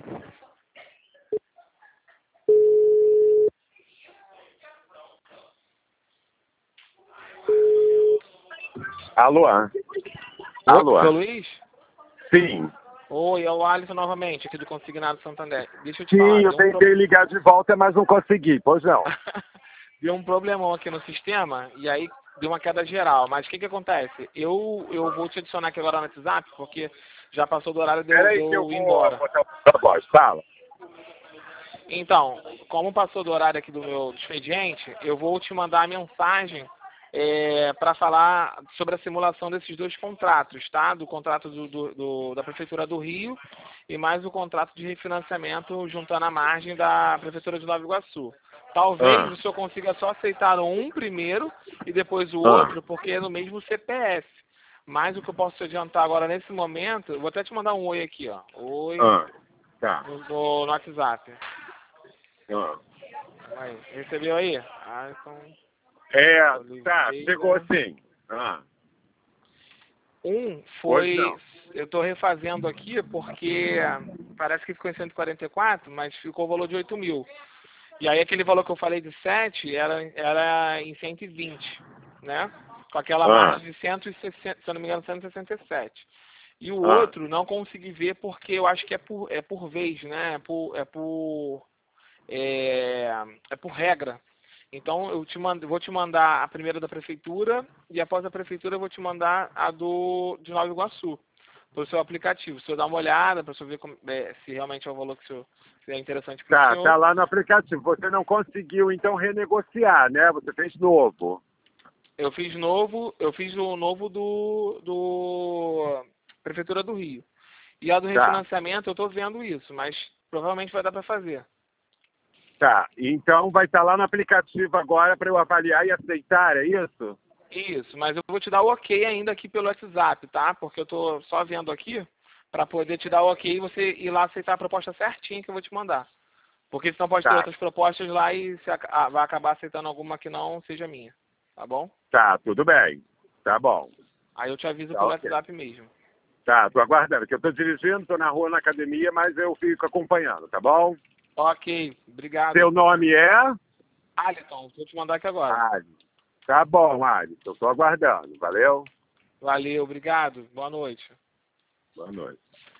Alô? Alô? Seu Luiz? Sim. Oi, é o Alisson novamente, aqui do Consignado Santander. Deixa eu te falar. Sim, eu tentei ligar de volta, mas não consegui. Pois não. Deu um problemão aqui no sistema e aí deu uma queda geral. Mas o que acontece? Eu vou te adicionar aqui agora no WhatsApp, porque já passou do horário de Peraí que eu eu ir vou embora. botar a voz. Fala. Então, como passou do horário aqui do meu expediente, eu vou te mandar a mensagem para falar sobre a simulação desses dois contratos, tá? Do contrato da Prefeitura do Rio e mais o contrato de refinanciamento juntando a margem da Prefeitura de Nova Iguaçu. Talvez o senhor consiga só aceitar um primeiro e depois o outro, porque é no mesmo CPF. Mas o que eu posso te adiantar agora nesse momento, eu vou até te mandar um oi aqui, ó. Oi Tá. no WhatsApp. Aí, recebeu aí? Tá, chegou sim. Um Pois foi, não. eu estou refazendo aqui porque parece que ficou em 144, mas ficou o valor de 8 mil. E aí aquele valor que eu falei de 7 era em 120, né? Com aquela margem de 160, se eu não me engano, 167. E o outro não consegui ver porque eu acho que é por vez, né? É por regra. Então eu vou te mandar a primeira da prefeitura e após a prefeitura eu vou te mandar a de Nova Iguaçu, pelo seu aplicativo. Se eu dar uma olhada para ver se realmente é o valor que se é interessante para o senhor. Tá lá no aplicativo. Você não conseguiu então renegociar, né? Você fez novo. Eu fiz o novo do Prefeitura do Rio. E a do refinanciamento eu estou vendo isso, mas provavelmente vai dar para fazer. Tá, então vai estar lá no aplicativo agora para eu avaliar e aceitar, é isso? Isso, mas eu vou te dar o ok ainda aqui pelo WhatsApp, tá? Porque eu tô só vendo aqui para poder te dar o ok e você ir lá aceitar a proposta certinha que eu vou te mandar. Porque senão pode ter outras propostas lá e você vai acabar aceitando alguma que não seja minha, tá bom? Tá, tudo bem. Tá bom. Aí eu te aviso pelo WhatsApp mesmo. Tá, tô aguardando, que eu tô dirigindo, tô na rua, na academia, mas eu fico acompanhando, tá bom? Ok, obrigado. Seu nome é? Alisson, vou te mandar aqui agora. Alisson. Tá bom, Alisson, tô aguardando, valeu? Valeu, obrigado, boa noite. Boa noite.